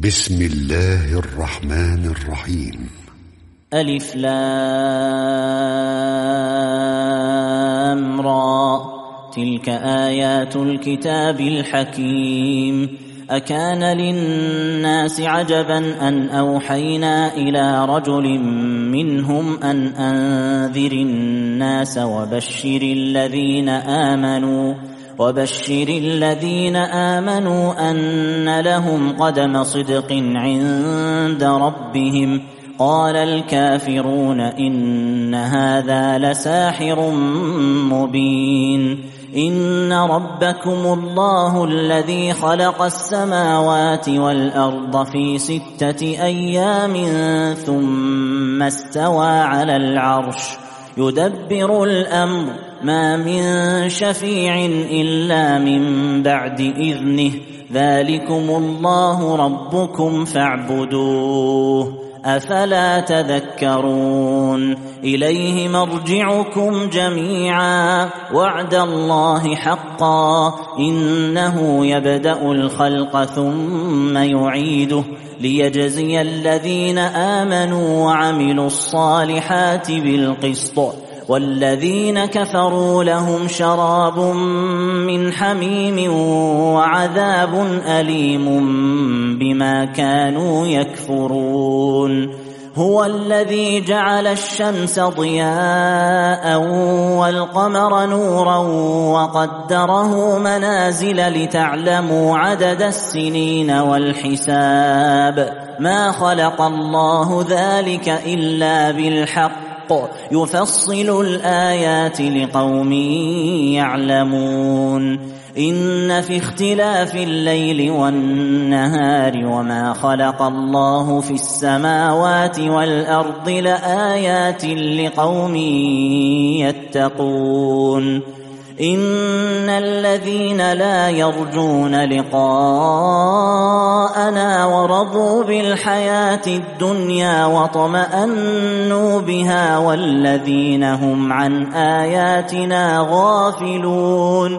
بسم الله الرحمن الرحيم. ألف لام را، تلك آيات الكتاب الحكيم. أكان للناس عجبا أن أوحينا إلى رجل منهم أن أنذر الناس وبشر الذين آمنوا أن لهم قدم صدق عند ربهم. قال الكافرون إن هذا لساحر مبين. إن ربكم الله الذي خلق السماوات والأرض في 6 أيام ثم استوى على العرش يدبر الأمر، ما من شفيع إلا من بعد إذنه، ذلكم الله ربكم فاعبدوه، أفلا تذكرون. إليه مرجعكم جميعا، وعد الله حقا، إنه يبدأ الخلق ثم يعيده، ليجزي الذين آمنوا وعملوا الصالحات بالقسط، والذين كفروا لهم شراب من حميم وعذاب أليم بما كانوا يكفرون. هو الذي جعل الشمس ضياء والقمر نورا وقدره منازل لتعلموا عدد السنين والحساب، ما خلق الله ذلك إلا بالحق، يفصل الآيات لقوم يعلمون. إن في اختلاف الليل والنهار وما خلق الله في السماوات والأرض لآيات لقوم يتقون. إن الذين لا يرجون لقاءنا ورضوا بالحياة الدنيا واطمأنوا بها والذين هم عن آياتنا غافلون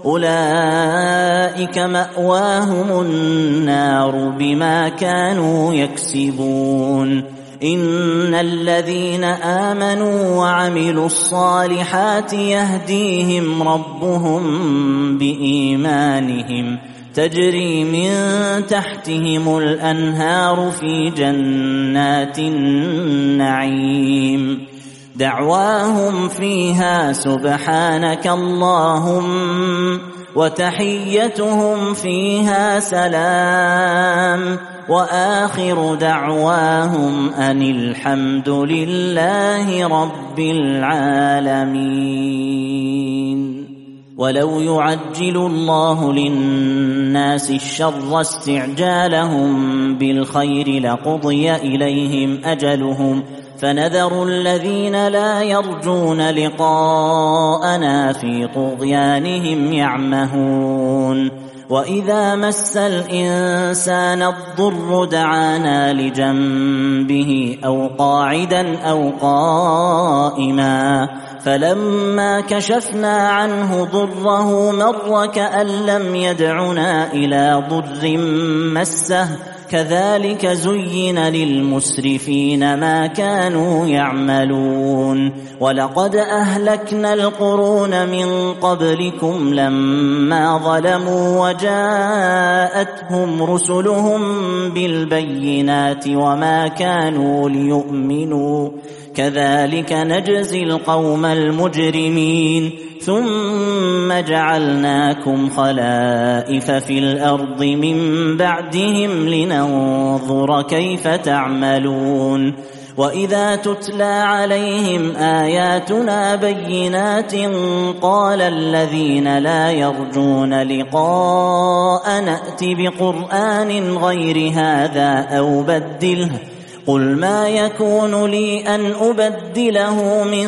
أولئك مأواهم النار بما كانوا يكسبون. إن الذين آمنوا وعملوا الصالحات يهديهم ربهم بإيمانهم، تجري من تحتهم الأنهار في جنات النعيم، دعواهم فيها سبحانك اللهم، وتحيتهم فيها سلام، وآخر دعواهم أن الحمد لله رب العالمين. ولو يعجل الله للناس الشر استعجالهم بالخير لقضي إليهم أجلهم، فنذر الذين لا يرجون لقاءنا في طغيانهم يعمهون. وإذا مس الإنسان الضر دعانا لجنبه أو قاعدا أو قائما، فلما كشفنا عنه ضره مر كأن لم يدعنا إلى ضر مسه، كذلك زين للمسرفين ما كانوا يعملون. ولقد أهلكنا القرون من قبلكم لما ظلموا وجاءتهم رسلهم بالبينات وما كانوا ليؤمنوا، كذلك نجزي القوم المجرمين. ثم جعلناكم خلائف في الأرض من بعدهم لننظر كيف تعملون. وإذا تتلى عليهم آياتنا بينات قال الذين لا يرجون لقاء نأت بقرآن غير هذا أو بدله، قل ما يكون لي أن أبدله من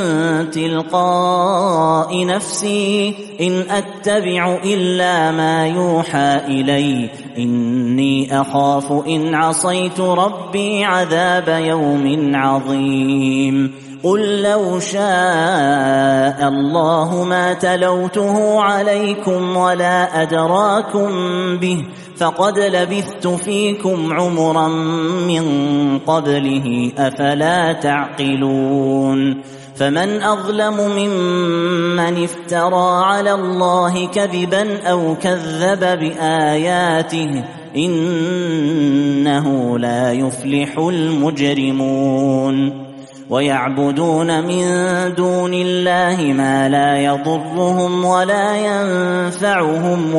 تلقاء نفسي، إن أتبع إلا ما يوحى إلي، إني أخاف إن عصيت ربي عذاب يوم عظيم. قل لو شاء الله ما تلوته عليكم ولا أدراكم به فقد لبثت فيكم عمرا من قبله أفلا تعقلون فمن أظلم ممن افترى على الله كذبا أو كذب بآياته إنه لا يفلح المجرمون ويعبدون من دون الله ما لا يضرهم ولا ينفعهم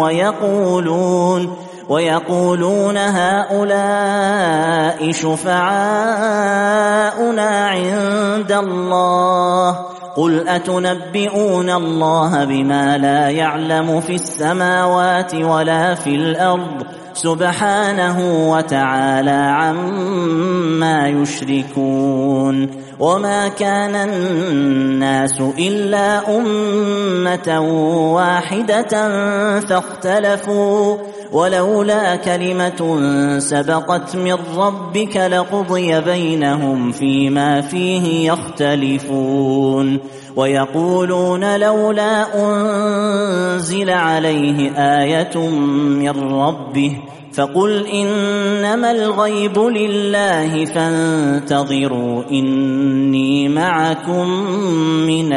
ويقولون هؤلاء شفعاؤنا عند الله قل أتنبئون الله بما لا يعلم في السماوات ولا في الأرض سبحانه وتعالى عما يشركون وما كان الناس إلا أمة واحدة فاختلفوا ولولا كلمة سبقت من ربك لقضي بينهم فيما فيه يختلفون ويقولون لولا أنزل عليه آية من ربه فقل إنما الغيب لله فانتظروا إني معكم من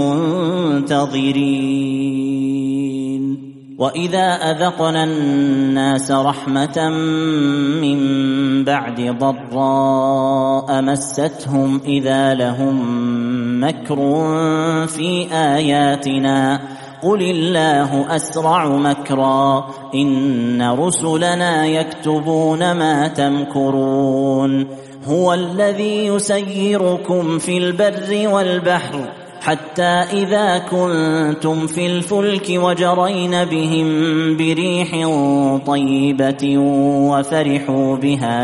المنتظرين وإذا أذقنا الناس رحمة من بعد ضراء مستهم إذا لهم مكر في آياتنا قل الله أسرع مكرا إن رسلنا يكتبون ما تمكرون هو الذي يسيركم في البر والبحر حتى إذا كنتم في الفلك وجرين بهم بريح طيبة وفرحوا بها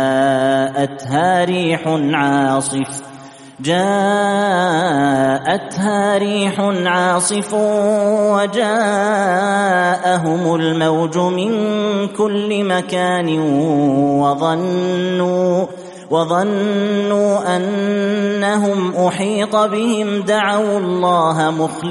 جاءتها ريح عاصف وجاءهم الموج من كل مكان وظنوا أنهم أحيط بهم دعوا الله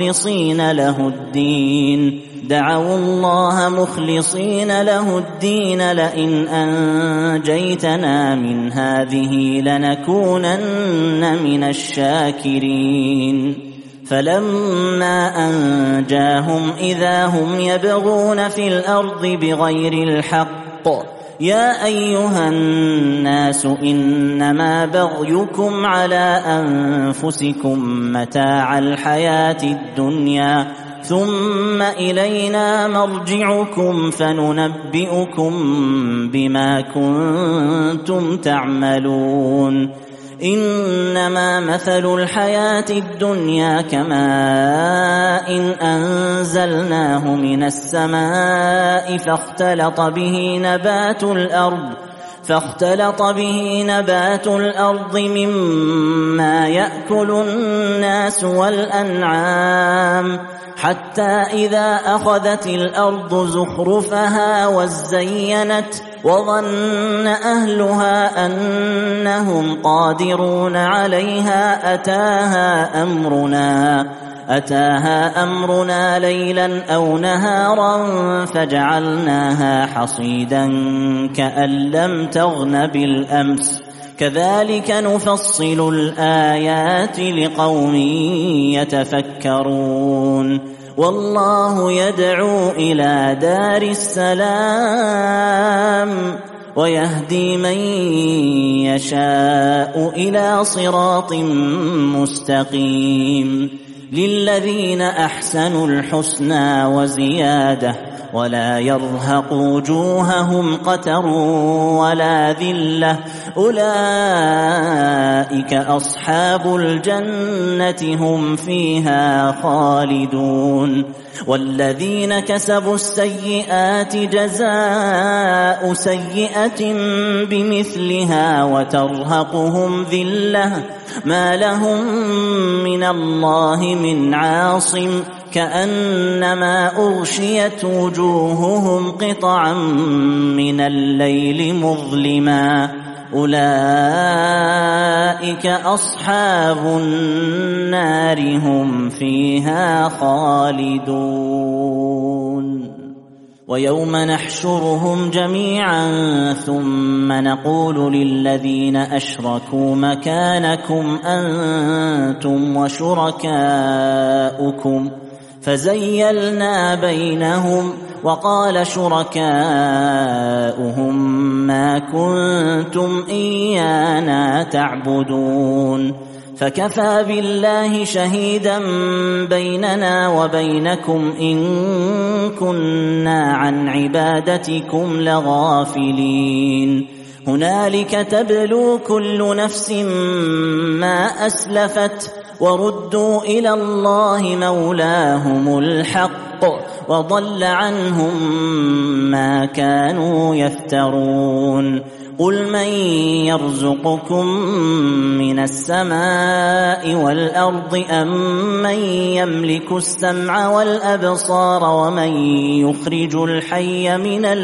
مخلصين له الدين لئن أنجيتنا من هذه لنكونن من الشاكرين فلما أنجاهم إذا هم يبغون في الأرض بغير الحق يا أيها الناس إنما بغيكم على أنفسكم متاع الحياة الدنيا ثم إلينا مرجعكم فننبئكم بما كنتم تعملون إنما مثل الحياة الدنيا كماء إن أنزلناه من السماء فاختلط به نبات الأرض مما يأكل الناس والأنعام حتى إذا أخذت الأرض زخرفها وزينت وظن أهلها أنهم قادرون عليها أتاها أمرنا ليلا أو نهارا فجعلناها حصيدا كأن لم تغن بالأمس كذلك نفصل الآيات لقوم يتفكرون والله يدعو إلى دار السلام ويهدي من يشاء إلى صراط مستقيم للذين أحسنوا الحسنى وزيادة ولا يرهق وجوههم قتر ولا ذلة أولئك أصحاب الجنة هم فيها خالدون والذين كسبوا السيئات جزاء سيئة بمثلها وترهقهم ذلة ما لهم من الله من عاصم كأنما أغشيت وجوههم قطعا من الليل مظلما أولئك أصحاب النار هم فيها خالدون ويوم نحشرهم جميعا ثم نقول للذين أشركوا مكانكم أنتم وشركاؤكم فزيلنا بينهم وقال شركاؤهم ما كنتم إيانا تعبدون فكفى بالله شهيدا بيننا وبينكم إن كنا عن عبادتكم لغافلين هنالك تبلو كل نفس ما أسلفت وردوا إلى الله مولاهم الحق وضل عنهم ما كانوا يفترون قل من يرزقكم من السماء والأرض أم من يملك السمع والأبصار ومن يخرج الحي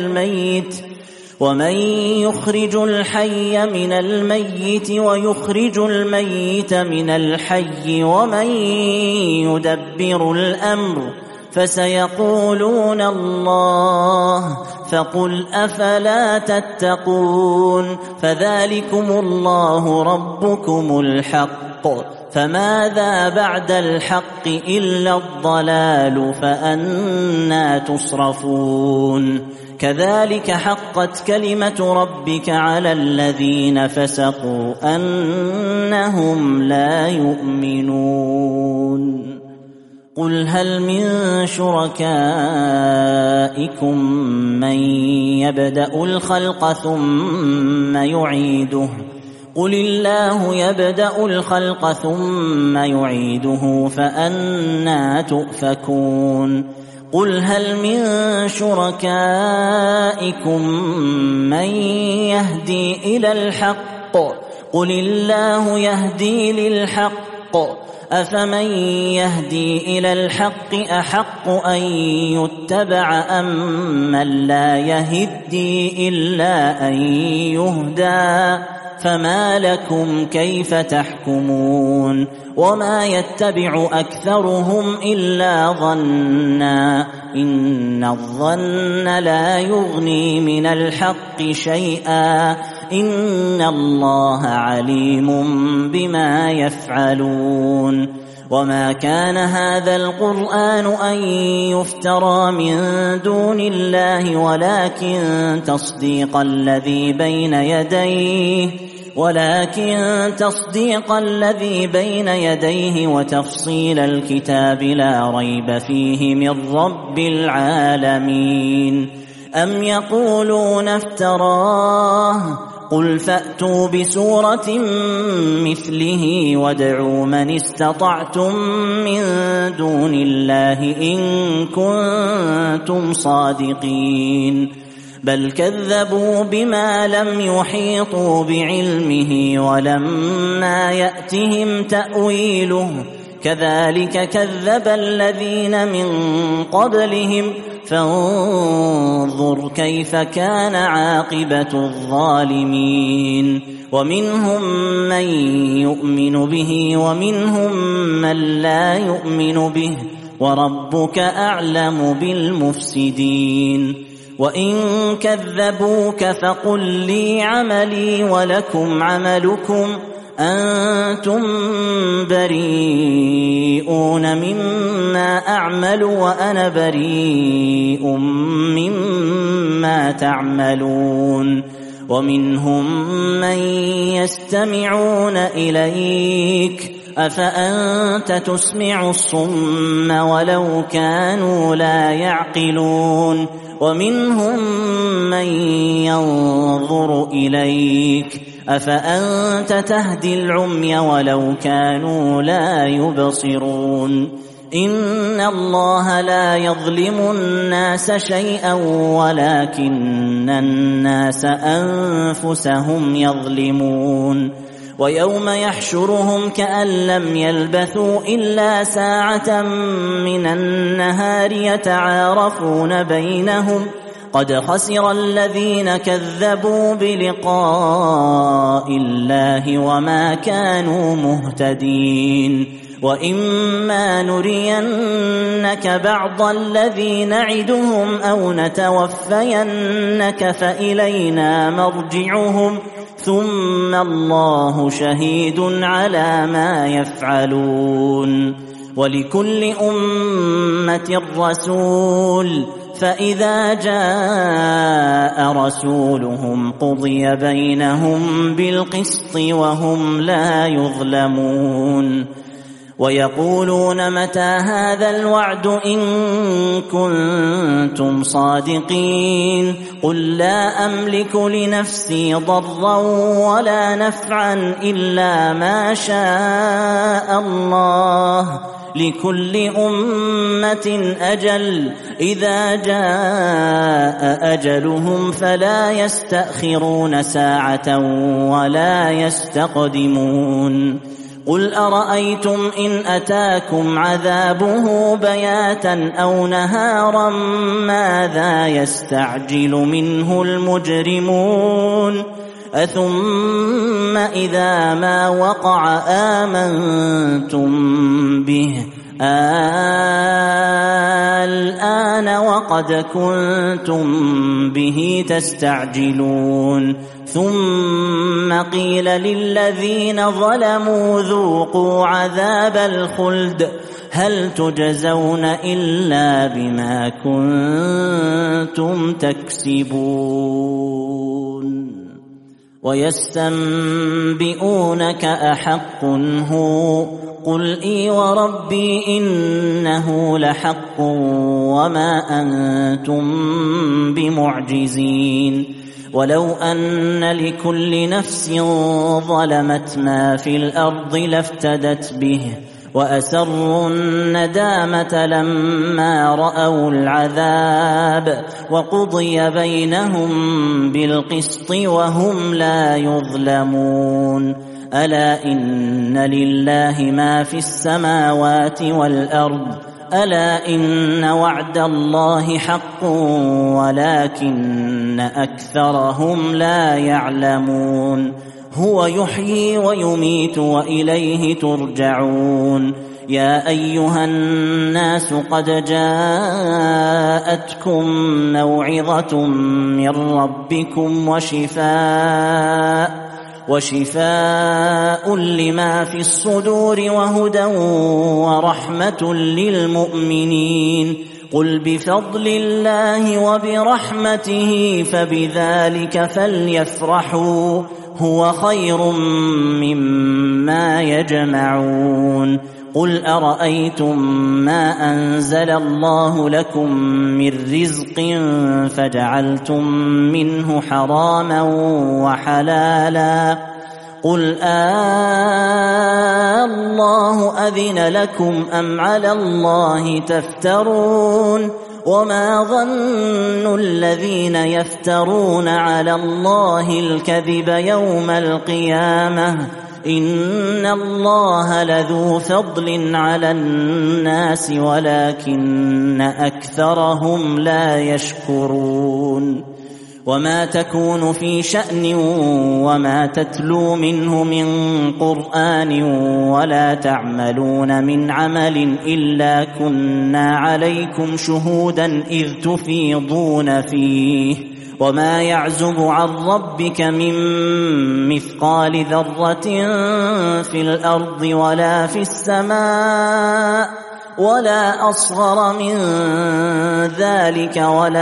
من الميت ويخرج الميت من الحي ومن يدبر الأمر فسيقولون الله فقل أفلا تتقون فذلكم الله ربكم الحق فماذا بعد الحق إلا الضلال فأنى تصرفون كذلك حقت كلمة ربك على الذين فسقوا أنهم لا يؤمنون قل هل من شركائكم من يبدأ الخلق ثم يعيده قل الله يبدأ الخلق ثم يعيده فأنى تؤفكون قل هل من شركائكم من يهدي إلى الحق قل الله يهدي للحق أفمن يهدي إلى الحق أحق أن يتبع أم من لا يهدي إلا أن يهدى فما لكم كيف تحكمون وما يتبع أكثرهم إلا ظنا إن الظن لا يغني من الحق شيئا إن الله عليم بما يفعلون وما كان هذا القرآن أن يفترى من دون الله ولكن تصديق الذي بين يديه وتفصيل الكتاب لا ريب فيه من رب العالمين أم يقولون افتراه قل فأتوا بسورة مثله وادعوا من استطعتم من دون الله إن كنتم صادقين بل كذبوا بما لم يحيطوا بعلمه ولما يأتهم تأويله كذلك كذب الذين من قبلهم فانظر كيف كان عاقبة الظالمين ومنهم من يؤمن به ومنهم من لا يؤمن به وربك أعلم بالمفسدين وإن كذبوك فقل لي عملي ولكم عملكم أنتم بريئون مما أعمل وأنا بريء مما تعملون ومنهم من يستمعون إليك أفأنت تسمع الصم ولو كانوا لا يعقلون ومنهم من ينظر إليك أفأنت تهدي العمي ولو كانوا لا يبصرون إن الله لا يظلم الناس شيئا ولكن الناس أنفسهم يظلمون ويوم يحشرهم كأن لم يلبثوا إلا ساعة من النهار يتعارفون بينهم قد خسر الذين كذبوا بلقاء الله وما كانوا مهتدين وإما نرينك بعض الذي نعدهم أو نتوفينك فإلينا مرجعهم ثم الله شهيد على ما يفعلون ولكل أمة رسول فإذا جاء رسولهم قضي بينهم بالقسط وهم لا يظلمون ويقولون متى هذا الوعد إن كنتم صادقين قل لا أملك لنفسي ضرا ولا نفعا إلا ما شاء الله لكل أمة أجل إذا جاء أجلهم فلا يستأخرون ساعة ولا يستقدمون قل أرأيتم إن أتاكم عذابه بياتا أو نهارا ماذا يستعجل منه المجرمون أثم إذا ما وقع آمنتم به الآن وقد كنتم به تستعجلون ثم قيل للذين ظلموا ذوقوا عذاب الخلد هل تجزون إلا بما كنتم تكسبون ويستنبئونك أحق هو قل إي وربي إنه لحق وما أنتم بمعجزين ولو أن لكل نفس ظلمت ما في الأرض لافتدت به وأسروا الندامة لما رأوا العذاب وقضي بينهم بالقسط وهم لا يظلمون ألا إن لله ما في السماوات والأرض ألا إن وعد الله حق ولكن أكثرهم لا يعلمون هو يحيي ويميت وإليه ترجعون يا أيها الناس قد جاءتكم موعظة من ربكم وشفاء لما في الصدور وهدى ورحمة للمؤمنين قل بفضل الله وبرحمته فبذلك فليفرحوا هو خير مما يجمعون قل أرأيتم ما أنزل الله لكم من رزق فجعلتم منه حراما وحلالا قل الله أذن لكم أم على الله تفترون وما ظن الذين يفترون على الله الكذب يوم القيامة إن الله لذو فضل على الناس ولكن أكثرهم لا يشكرون وما تكون في شأن وما تتلو منه من قرآن ولا تعملون من عمل إلا كنا عليكم شهودا إذ تفيضون فيه وما يعزب عن ربك من مثقال ذرة في الأرض ولا في السماء ولا أصغر من ذلك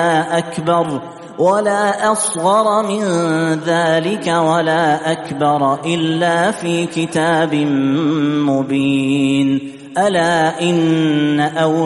ولا أصغر من ذلك ولا أكبر إلا في كتاب مبين ألا إن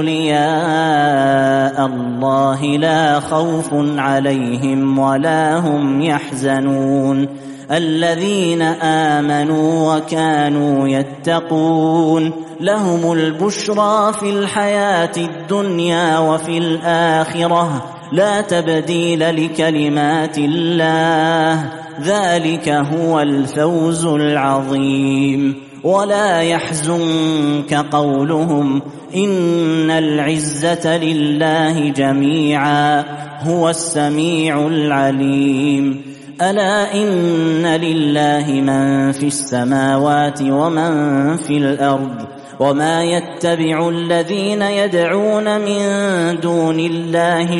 أولياء الله لا خوف عليهم ولا هم يحزنون الذين آمنوا وكانوا يتقون لهم البشرى في الحياة الدنيا وفي الآخرة لا تبديل لكلمات الله ذلك هو الفوز العظيم ولا يحزنك قولهم إن العزة لله جميعا هو السميع العليم ألا إن لله من في السماوات ومن في الأرض وما يتبع الذين يدعون من دون الله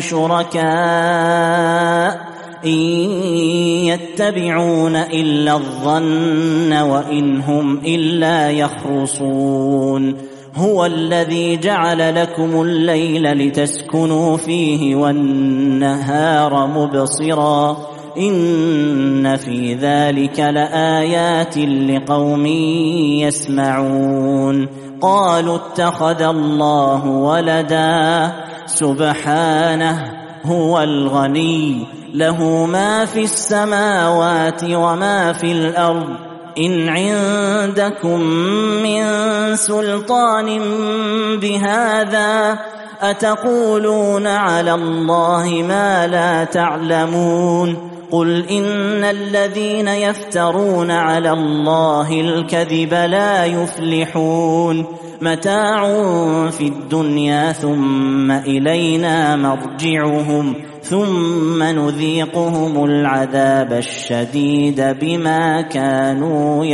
شركاء إن يتبعون إلا الظن وإن هم إلا يخرصون هو الذي جعل لكم الليل لتسكنوا فيه والنهار مبصرا إن في ذلك لآيات لقوم يسمعون قالوا اتخذ الله ولدا سبحانه هو الغني له ما في السماوات وما في الأرض إن عندكم من سلطان بهذا أتقولون على الله ما لا تعلمون قل إن الذين يفترون على الله الكذب لا يفلحون متاع في الدنيا ثم إلينا مرجعهم ثم نذيقهم العذاب الشديد بما كانوا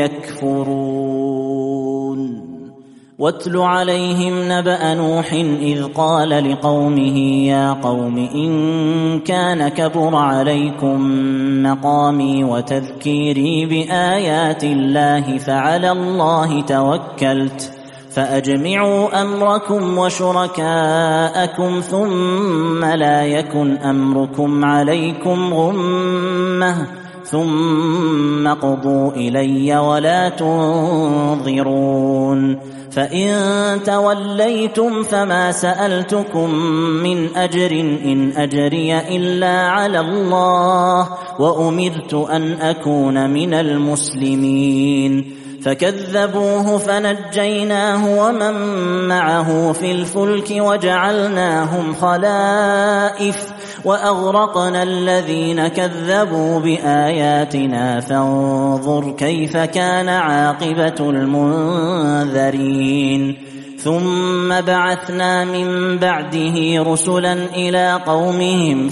يكفرون واتل عليهم نبأ نوح إذ قال لقومه يا قوم إن كان كبر عليكم مقامي وتذكيري بآيات الله فعلى الله توكلت فأجمعوا أمركم وشركاءكم ثم لا يكن أمركم عليكم غمة ثم قضوا إلي ولا تنظرون فإن توليتم فما سألتكم من أجر إن أجري إلا على الله وأمرت أن أكون من المسلمين فكذبوه فنجيناه ومن معه في الفلك وجعلناهم خلائف وأغرقنا الذين كذبوا بآياتنا فانظر كيف كان عاقبة المنذرين ثم بعثنا من بعده رسلا إلى قومهم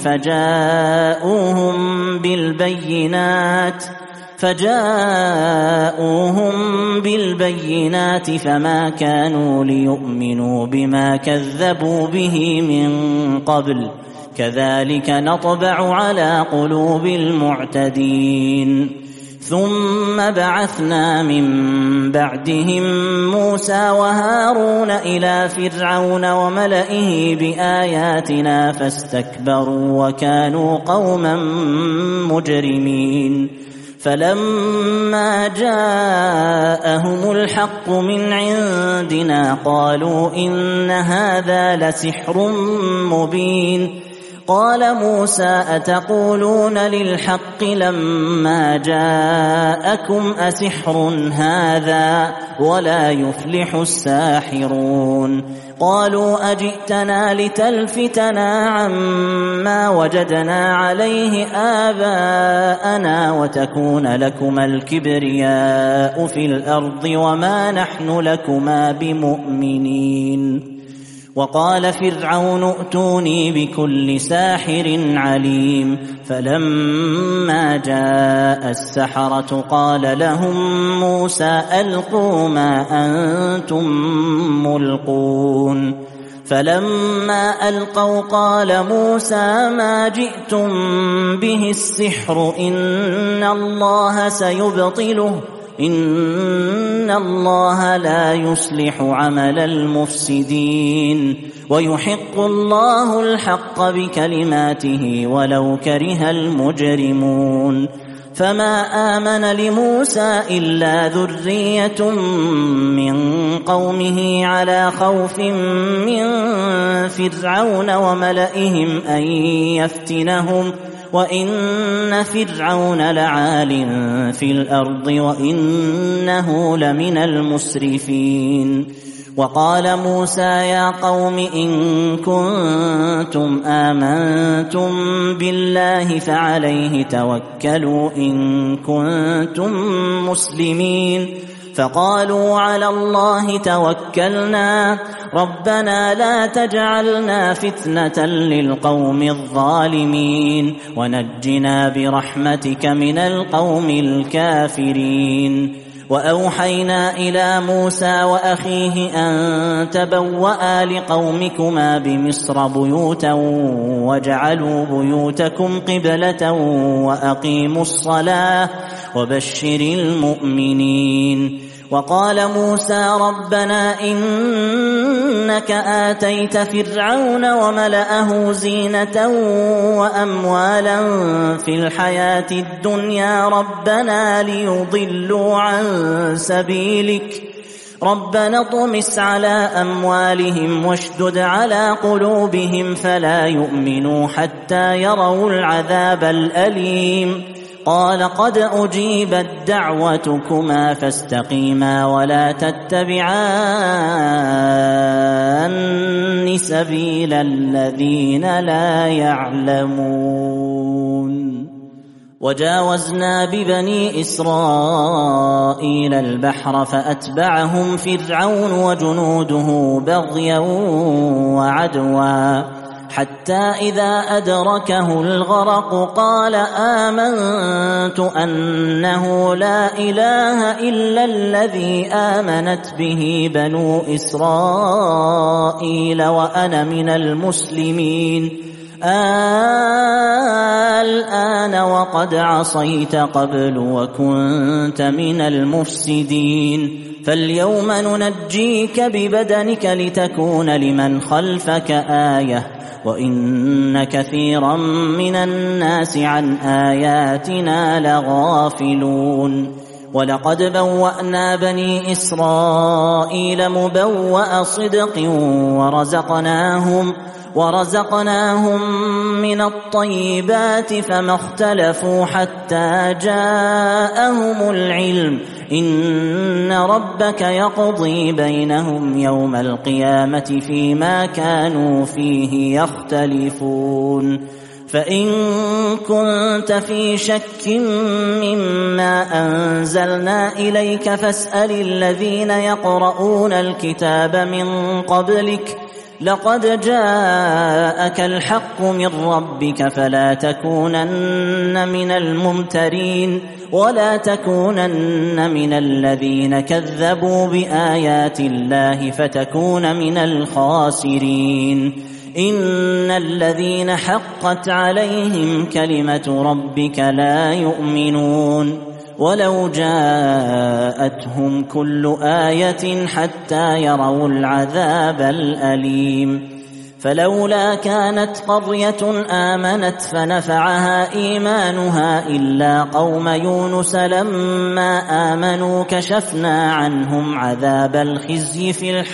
فجاءوهم بالبينات فما كانوا ليؤمنوا بما كذبوا به من قبل كذلك نطبع على قلوب المعتدين ثم بعثنا من بعدهم موسى وهارون إلى فرعون وملئه بآياتنا فاستكبروا وكانوا قوما مجرمين فلما جاءهم الحق من عندنا قالوا إن هذا لسحر مبين قال موسى أتقولون للحق لما جاءكم أسحر هذا ولا يفلح الساحرون قالوا أجئتنا لتلفتنا عما وجدنا عليه آباءنا وتكون لكما الكبرياء في الأرض وما نحن لكما بمؤمنين وقال فرعون ائتوني بكل ساحر عليم فلما جاء السحرة قال لهم موسى ألقوا ما أنتم ملقون فلما ألقوا قال موسى ما جئتم به السحر إن الله سيبطله إن الله لا يصلح عمل المفسدين ويحق الله الحق بكلماته ولو كره المجرمون فما آمن لموسى إلا ذرية من قومه على خوف من فرعون وملئهم أن يفتنهم وإن فرعون لعال في الأرض وإنه لمن المسرفين وقال موسى يا قوم إن كنتم آمنتم بالله فعليه توكلوا إن كنتم مسلمين فقالوا على الله توكلنا ربنا لا تجعلنا فتنة للقوم الظالمين ونجنا برحمتك من القوم الكافرين. وأوحينا إلى موسى وأخيه أن تبوأ لقومكما بمصر بيوتا واجعلوا بيوتكم قبلة وأقيموا الصلاة وبشر المؤمنين. وقال موسى ربنا إنك آتيت فرعون وملأه زينة وأموالا في الحياة الدنيا ربنا ليضلوا عن سبيلك ربنا اطمس على أموالهم واشدد على قلوبهم فلا يؤمنوا حتى يروا العذاب الأليم. قال قد أجيبت دعوتكما فاستقيما ولا تتبعان سبيل الذين لا يعلمون. وجاوزنا ببني إسرائيل البحر فأتبعهم فرعون وجنوده بغيا وعدوا حتى إذا أدركه الغرق قال آمنت أنه لا إله إلا الذي آمنت به بنو إسرائيل وأنا من المسلمين. الآن وقد عصيت قبل وكنت من المفسدين فاليوم ننجيك ببدنك لتكون لمن خلفك آية وإن كثيرا من الناس عن آياتنا لغافلون. ولقد بوأنا بني إسرائيل مبوأ صدق ورزقناهم من الطيبات فما اختلفوا حتى جاءهم العلم إن ربك يقضي بينهم يوم القيامة فيما كانوا فيه يختلفون. فإن كنت في شك مما أنزلنا إليك فاسأل الذين يقرؤون الكتاب من قبلك لقد جاءك الحق من ربك فلا تكونن من الممترين ولا تكونن من الذين كذبوا بآيات الله فتكون من الخاسرين. إن الذين حقت عليهم كلمة ربك لا يؤمنون ولو جاءتهم كل آية حتى يروا العذاب الأليم. فلولا كانت قرية آمنت فنفعها إيمانها إلا قوم يونس لما آمنوا كشفنا عنهم عذاب الخزي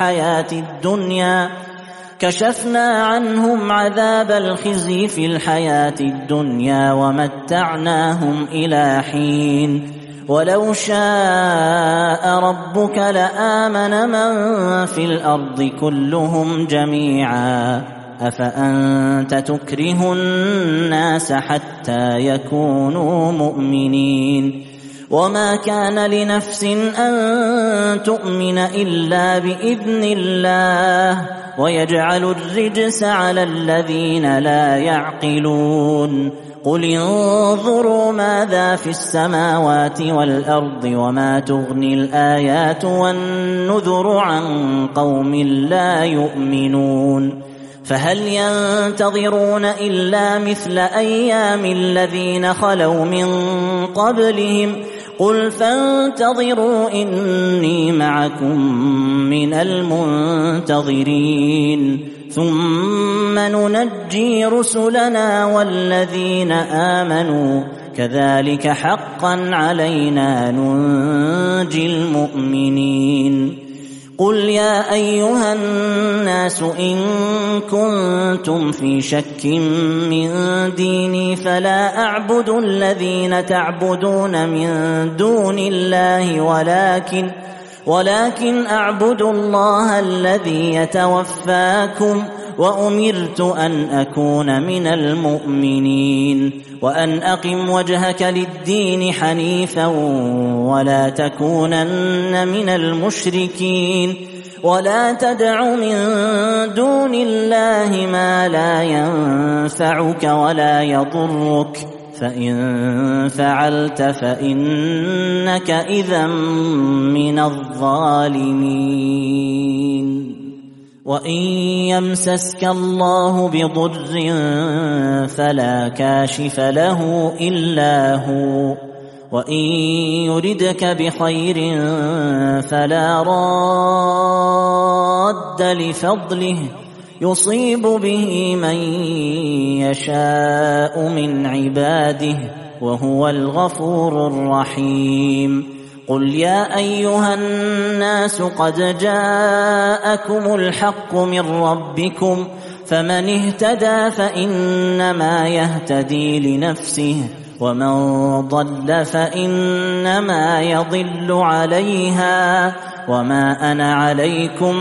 في الحياة الدنيا ومتعناهم إلى حين. ولو شاء ربك لآمن من في الأرض كلهم جميعا أفأنت تكره الناس حتى يكونوا مؤمنين. وما كان لنفس أن تؤمن إلا بإذن الله ويجعل الرجس على الذين لا يعقلون. قل انظروا ماذا في السماوات والأرض وما تغني الآيات والنذر عن قوم لا يؤمنون. فهل ينتظرون إلا مثل أيام الذين خلوا من قبلهم قل فانتظروا إني معكم من المنتظرين ثم ننجي رسلنا والذين آمنوا كذلك حقا علينا ننجي المؤمنين. قل يا أيها الناس إن كنتم في شك من ديني فلا أعبد الذين تعبدون من دون الله ولكن أعبد الله الذي يتوفاكم وأمرت أن أكون من المؤمنين وأن أقم وجهك للدين حنيفا ولا تكونن من المشركين ولا تدع من دون الله ما لا ينفعك ولا يضرك فإن فعلت فإنك إذا من الظالمين وإن يمسسك الله بضر فلا كاشف له إلا هو وإن يردك بخير فلا راد لفضله يصيب به من يشاء من عباده وهو الغفور الرحيم قل يا أيها الناس قد جاءكم الحق من ربكم فمن اهتدى فإنما يهتدي لنفسه ومن ضل فإنما يضل عليها وما أنا عليكم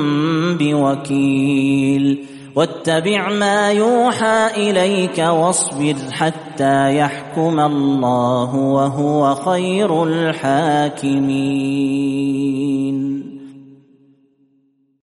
بوكيل واتبع ما يوحى إليك واصبر حتى يحكم الله وهو خير الحاكمين.